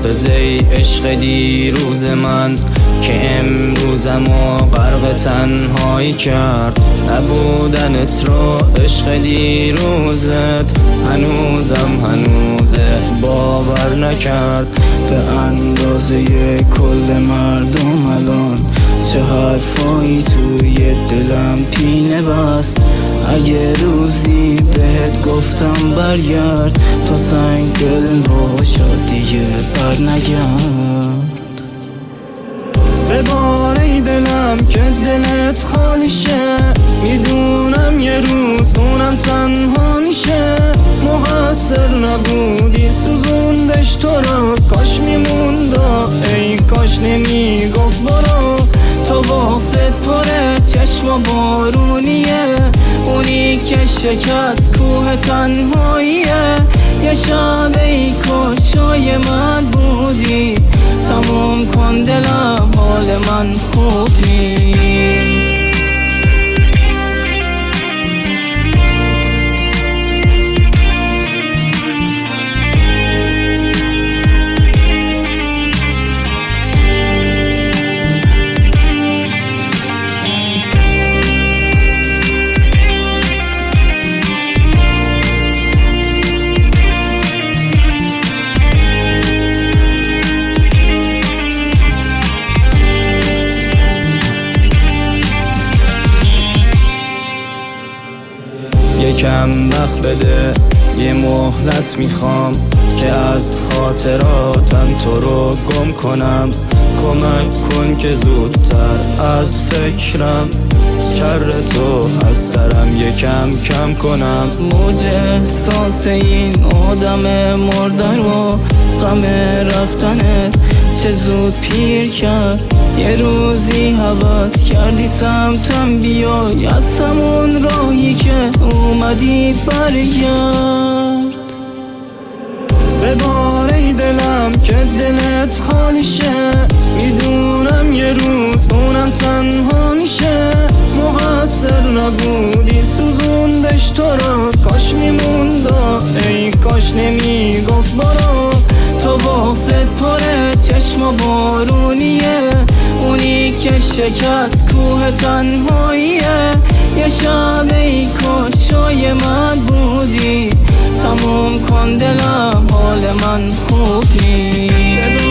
حافظه ای عشق دیروز من که امروزمو غرق تنهایی کرد. نبودنت رو عشق دیروزت هنوزه باور نکرد. به اندازه کل مردم الان چه حرفایی توی دلم پینه بست. اگه روزی بهت گفتم برگرد تا سنگ دل باشد دیگه بر نگرد. بباره دلم که دلت خالی شه، میدونم یه روز اونم تنها میشه. مقصر نبودی سوزوندش تو رو، کاش میموندا ای کاش نمیگفت برو. تو واسط پره چشم و بارونیه، اونی که شکست کوه تنهاییه. یه شب ای کاش جای من بودی، تموم کن دلم حال من خوب نیست. یکم وقت بده، یه مهلت میخوام که از خاطراتم تو رو گم کنم. کمک کن که زودتر از فکرم کر تو از سرم یکم کم کنم. موج احساس این آدم مرده رو غم رفتنت چه زود پیر کرد. یه روزی هوس کردی سمتم بیای، از همون راهی که اومدی برگرد. بباره دلم که دلت خالی شه، میدونم یه روز اونم تنها میشه. مقصر نبودی سوزوندش تو رو، کاش میموندا ای کاش نمیگفت برو. تو واسط پره چشم و بارونیه، اونی که شکست کوه تنهاییه. یه شب ای کاش جای من بودی، تموم کن دلم حال من خوب نیست.